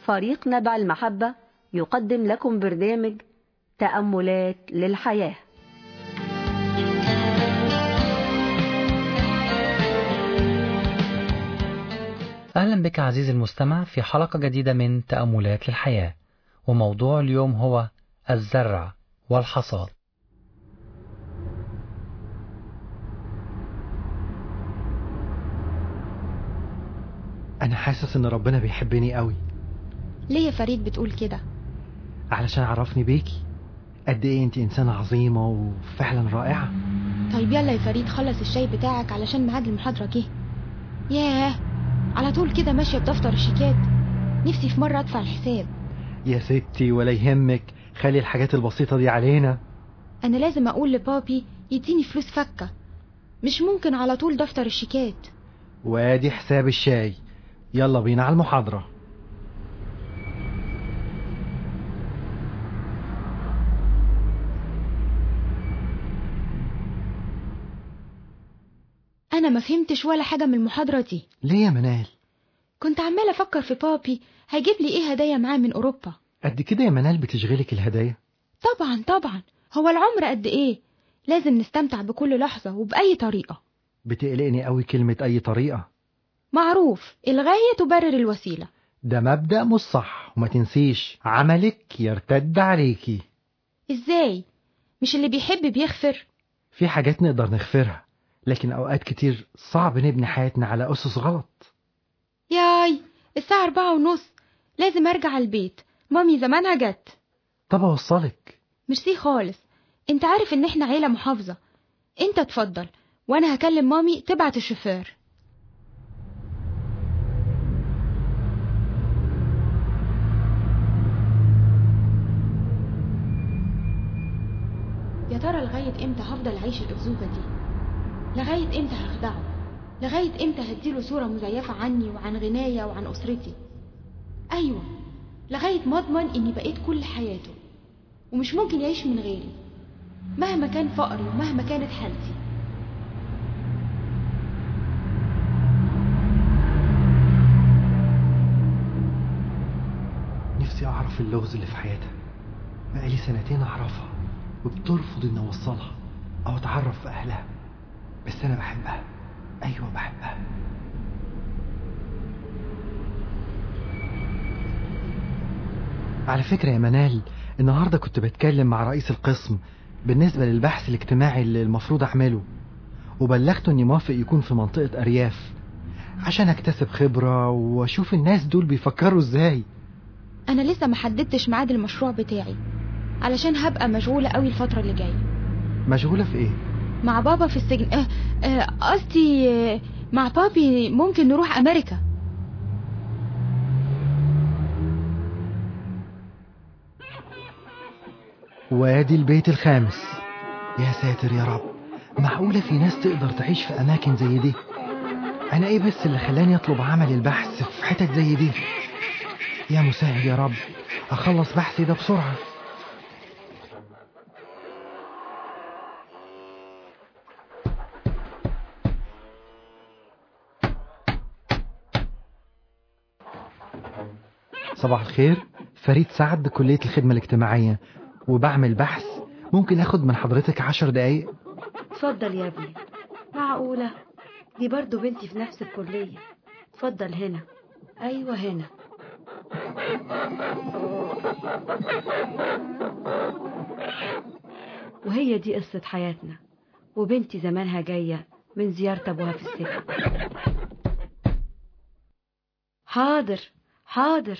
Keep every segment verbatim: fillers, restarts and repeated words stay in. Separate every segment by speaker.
Speaker 1: فريق نبع المحبة يقدم لكم برنامج تأملات للحياة.
Speaker 2: أهلا بك عزيزي المستمع في حلقة جديدة من تأملات للحياة، وموضوع اليوم هو الزرع والحصاد.
Speaker 3: أنا حاسس إن ربنا بيحبني قوي.
Speaker 4: ليه يا فريد بتقول كده؟
Speaker 3: علشان عرفني بيكي قد إيه أنت إنسانة عظيمة وفعلا رائعة.
Speaker 4: طيب يلا يا فريد خلص الشاي بتاعك علشان ميعاد المحاضرة جه. ياه، على طول كده ماشية بدفتر الشيكات. نفسي في مرة أدفع الحساب.
Speaker 3: يا ستي ولا يهمك، خلي الحاجات البسيطة دي علينا.
Speaker 4: أنا لازم أقول لبابي يديني فلوس فكة، مش ممكن على طول دفتر الشيكات.
Speaker 3: وادي حساب الشاي، يلا بينا على المحاضرة.
Speaker 4: أنا ما فهمتش ولا حاجة من المحاضرة دي.
Speaker 3: ليه يا منال؟
Speaker 4: كنت عمالة أفكر في بابي هيجيب لي إيه هدايا معاه من أوروبا.
Speaker 3: قد كده يا منال بتشغلك الهدايا؟
Speaker 4: طبعا طبعا، هو العمر قد إيه؟ لازم نستمتع بكل لحظة وبأي طريقة.
Speaker 3: بتقلقني قوي كلمة أي طريقة.
Speaker 4: معروف، الغاية تبرر الوسيلة.
Speaker 3: ده مبدأ مش صح، وما تنسيش عملك يرتد عليكي.
Speaker 4: إزاي؟ مش اللي بيحب بيغفر؟
Speaker 3: في حاجات نقدر نغفرها، لكن أوقات كتير صعب نبني حياتنا على أسس غلط.
Speaker 4: ياي، الساعة أربعة ونص، لازم أرجع البيت، مامي زمانها جت.
Speaker 3: طب أوصلك.
Speaker 4: ميرسي خالص، انت عارف ان احنا عيلة محافظة. انت تفضل وانا هكلم مامي تبعت الشوفير. يا ترى لغاية امتى هفضل اعيش الاكذوبة دي؟ لغاية امتى هخدعه؟ لغاية امتى هديله صورة مزيفة عني وعن غناية وعن اسرتي؟ ايوه، لغاية ما اضمن اني بقيت كل حياته ومش ممكن يعيش من غيري مهما كان فقري ومهما كانت حالتي.
Speaker 3: نفسي أعرف اللغز اللي في حياتها، بقالي سنتين أعرفها وبترفض إن أوصلها أو أتعرف في أهلها، بس أنا بحبها. أيوة بحبها. على فكرة يا منال، النهاردة كنت بتكلم مع رئيس القسم بالنسبة للبحث الاجتماعي اللي المفروض أعمله، وبلغته إني موافق يكون في منطقة أرياف عشان أكتسب خبرة وأشوف الناس دول بيفكروا إزاي.
Speaker 4: أنا لسه محددتش ميعاد المشروع بتاعي علشان هبقى مشغولة قوي الفترة اللي جاية.
Speaker 3: مشغولة في إيه؟
Speaker 4: مع بابا في السجن. أه أه قصدي أه مع بابي ممكن نروح أمريكا.
Speaker 3: وادي البيت الخامس. يا ساتر يا رب، معقولة في ناس تقدر تعيش في أماكن زي دي؟ أنا إيه بس اللي خلاني أطلب عمل البحث في حتت زي دي؟ يا مسهل يا رب، أخلص بحثي ده بسرعة. صباح الخير، فريد سعد، كلية الخدمة الاجتماعية، وبعمل بحث. ممكن اخد من حضرتك عشر دقايق؟
Speaker 1: اتفضل يا ابني. معقولة؟ دي برضو بنتي في نفس الكلية. اتفضل هنا. ايوه هنا. وهي دي قصة حياتنا، وبنتي زمانها جاية من زيارة ابوها في السجن. حاضر حاضر.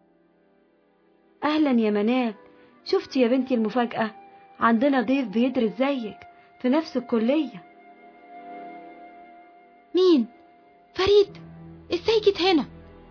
Speaker 1: اهلا يا منال، شفتي يا بنتي المفاجأة؟ عندنا ضيف بيدرس زيك في نفس الكلية.
Speaker 4: مين؟ فريد؟ ازاي جيت هنا؟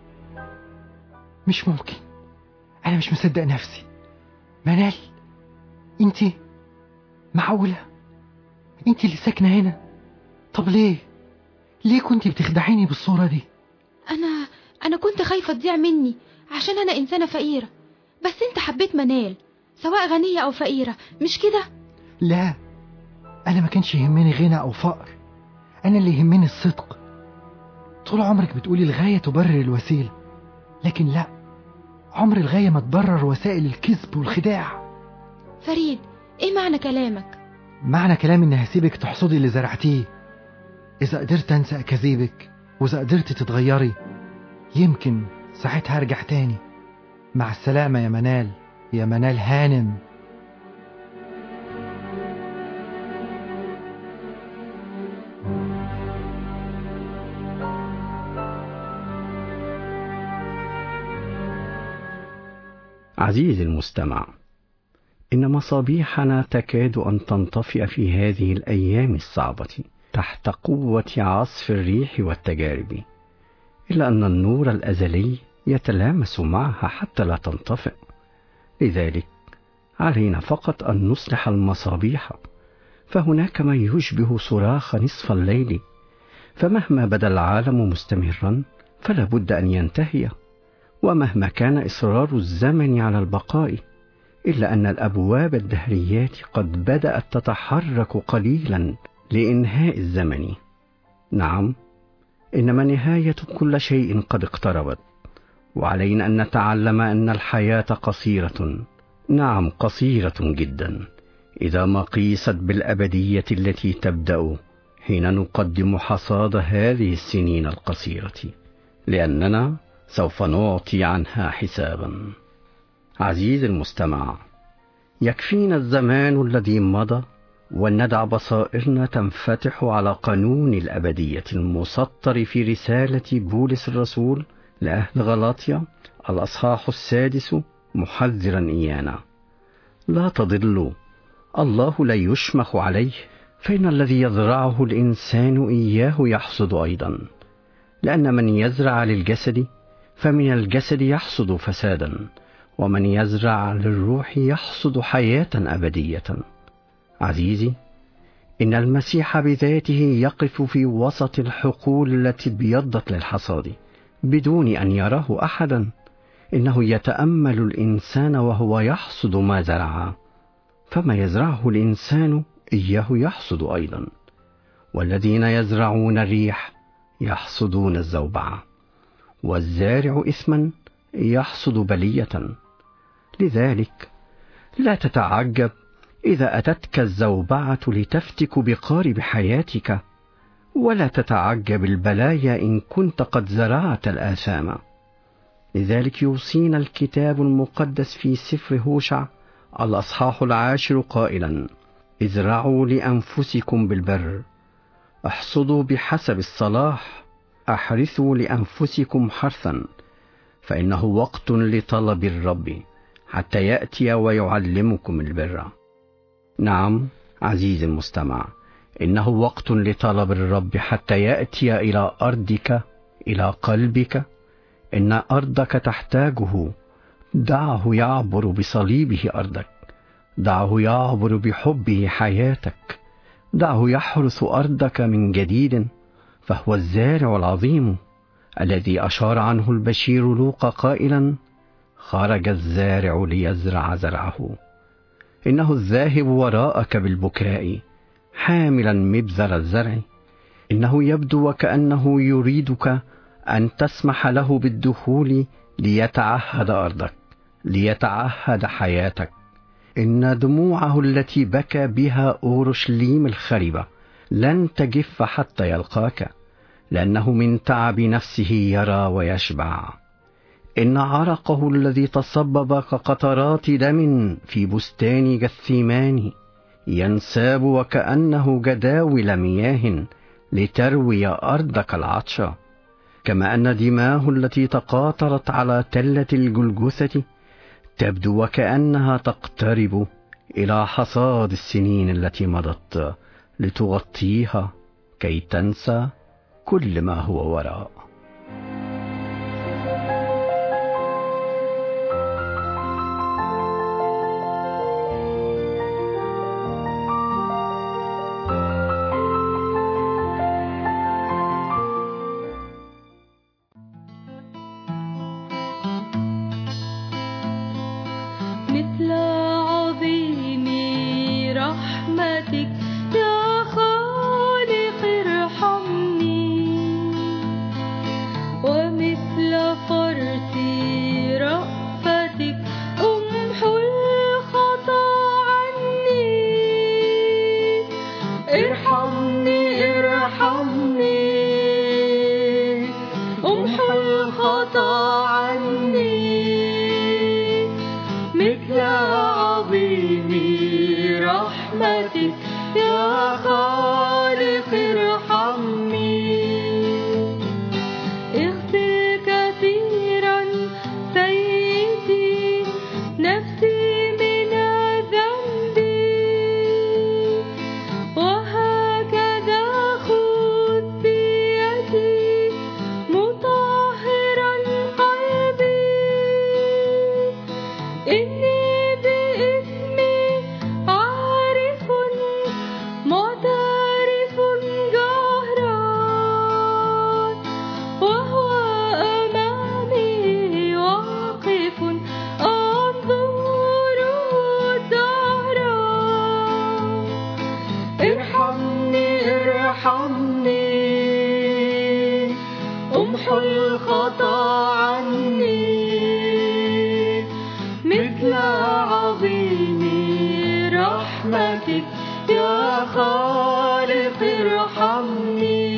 Speaker 3: مش ممكن، انا مش مصدق نفسي. منال، انتي؟ معقولة انتي اللي ساكنة هنا؟ طب ليه ليه كنتي بتخدعيني بالصورة دي؟
Speaker 4: انا انا كنت خايفة تضيع مني عشان انا انسانة فقيرة، بس انت حبيت منال سواء غنية او فقيرة، مش كده؟
Speaker 3: لا، انا ما كانش يهمني غنى او فقر، انا اللي يهمني الصدق. طول عمرك بتقولي الغاية تبرر الوسيلة، لكن لا، عمر الغاية ما تبرر وسائل الكذب والخداع.
Speaker 4: فريد، ايه معنى كلامك؟
Speaker 3: معنى كلامي اني هسيبك تحصدي اللي زرعتيه. اذا قدرت انسى اكاذيبك واذا قدرت تتغيري يمكن ساعتها ارجع تاني. مع السلامة يا منال، يا منال هانم.
Speaker 5: عزيزي المستمع، إن مصابيحنا تكاد أن تنطفئ في هذه الأيام الصعبة تحت قوة عصف الريح والتجارب، إلا أن النور الأزلي يتلامس معها حتى لا تنطفئ. لذلك علينا فقط أن نصلح المصابيح، فهناك ما يشبه صراخ نصف الليل، فمهما بدا العالم مستمرا فلا بد أن ينتهي، ومهما كان إصرار الزمن على البقاء إلا أن الأبواب الدهريات قد بدأت تتحرك قليلا لإنهاء الزمن. نعم، إنما نهاية كل شيء قد اقتربت، وعلينا أن نتعلم أن الحياة قصيرة، نعم قصيرة جدا، إذا ما قيست بالأبدية التي تبدأ حين نقدم حصاد هذه السنين القصيرة، لأننا سوف نعطي عنها حسابا. عزيزي المستمع، يكفينا الزمان الذي مضى ولندع بصائرنا تنفتح على قانون الأبدية المسطر في رسالة بولس الرسول لأهل غلاطيا الأصحاح السادس، محذرا إيانا: لا تضلوا، الله لا يشمخ عليه، فإن الذي يزرعه الإنسان إياه يحصد أيضا، لأن من يزرع للجسد فمن الجسد يحصد فسادا، ومن يزرع للروح يحصد حياة أبدية. عزيزي، إن المسيح بذاته يقف في وسط الحقول التي ابيضت للحصاد بدون أن يراه أحدا. إنه يتأمل الإنسان وهو يحصد ما زرع، فما يزرعه الإنسان إياه يحصد أيضا، والذين يزرعون الريح يحصدون الزوبعة، والزارع إثما يحصد بلية. لذلك لا تتعجب إذا أتتك الزوبعة لتفتك بقارب حياتك، ولا تتعجب البلايا إن كنت قد زرعت الآثام. لذلك يوصينا الكتاب المقدس في سفر هوشع الأصحاح العاشر قائلا: ازرعوا لأنفسكم بالبر، احصدوا بحسب الصلاح، احرثوا لأنفسكم حرثا، فإنه وقت لطلب الرب حتى يأتي ويعلمكم البر. نعم عزيزي المستمع، إنه وقت لطلب الرب حتى يأتي إلى أرضك، إلى قلبك. إن أرضك تحتاجه، دعه يعبر بصليبه أرضك، دعه يعبر بحبه حياتك، دعه يحرث أرضك من جديد، فهو الزارع العظيم الذي أشار عنه البشير لوقا قائلا: خرج الزارع ليزرع زرعه. إنه الذاهب وراءك بالبكاء حاملا مبذر الزرع، إنه يبدو وكأنه يريدك أن تسمح له بالدخول ليتعهد أرضك، ليتعهد حياتك. إن دموعه التي بكى بها أورشليم الخربة لن تجف حتى يلقاك، لأنه من تعب نفسه يرى ويشبع. إن عرقه الذي تصبب كقطرات دم في بستان جثيمان ينساب وكأنه جداول مياه لتروي أرضك العطشة، كما أن دماه التي تقاطرت على تلة الجلجثة تبدو وكأنها تقترب إلى حصاد السنين التي مضت لتغطيها كي تنسى كل ما هو وراء.
Speaker 6: مثل عظيم رحمتك يا خالق ارحمني. رحمتك يا خالق ارحمني. اغفر كثيرا سيدي نفسي من الذنب، وهكذا خذ بيدي مطهرا قلبي. إني باسمي عارف معترف جهرا، وهو أمامي واقف أنظر الدهرا. ارحمني ارحمني امحو الخطا عني، مثل عظيم رحمتك يا خالق ارحمني.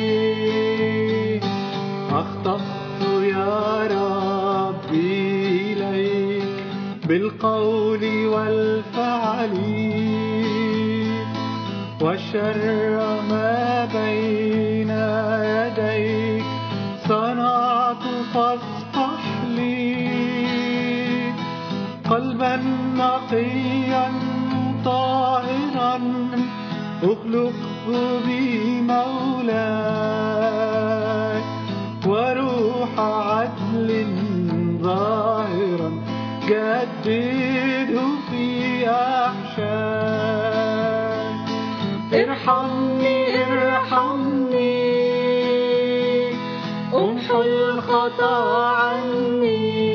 Speaker 7: أخطأت يا ربي إليك بالقول والفعل، والشر ما بين يديك صنعت فاصفح لي. قلبا نقيا طاهرا اخلقه بي مولاي، وروح عدل ظاهرا جدده في أحشاي. ارحمني ارحمني امحو الخطا عني،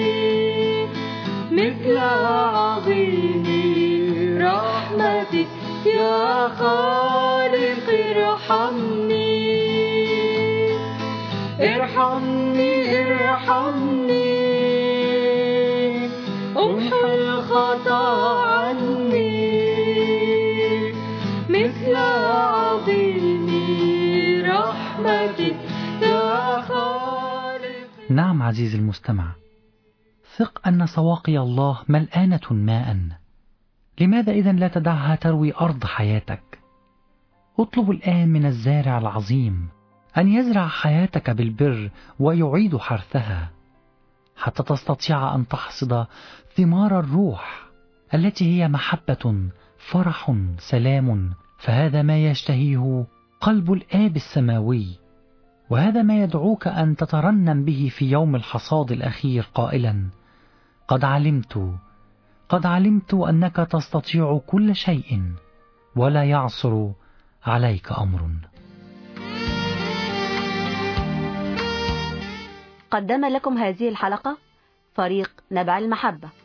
Speaker 7: مثل عظيم رحمتك يا خالق ارحمني. ارحمني ارحمني امحو الخطا عني، مثل عظيم رحمتك يا خالق.
Speaker 2: نعم عزيزي المستمع، ثق أن سواقي الله ملآنة ماء. لماذا إذن لا تدعها تروي أرض حياتك؟ اطلب الآن من الزارع العظيم أن يزرع حياتك بالبر ويعيد حرثها، حتى تستطيع أن تحصد ثمار الروح التي هي محبة، فرح، سلام. فهذا ما يشتهيه قلب الآب السماوي، وهذا ما يدعوك أن تترنم به في يوم الحصاد الأخير قائلا: قد علمت قد علمت أنك تستطيع كل شيء، ولا يعصر عليك أمر.
Speaker 1: قدم لكم هذه الحلقة فريق نبع المحبة.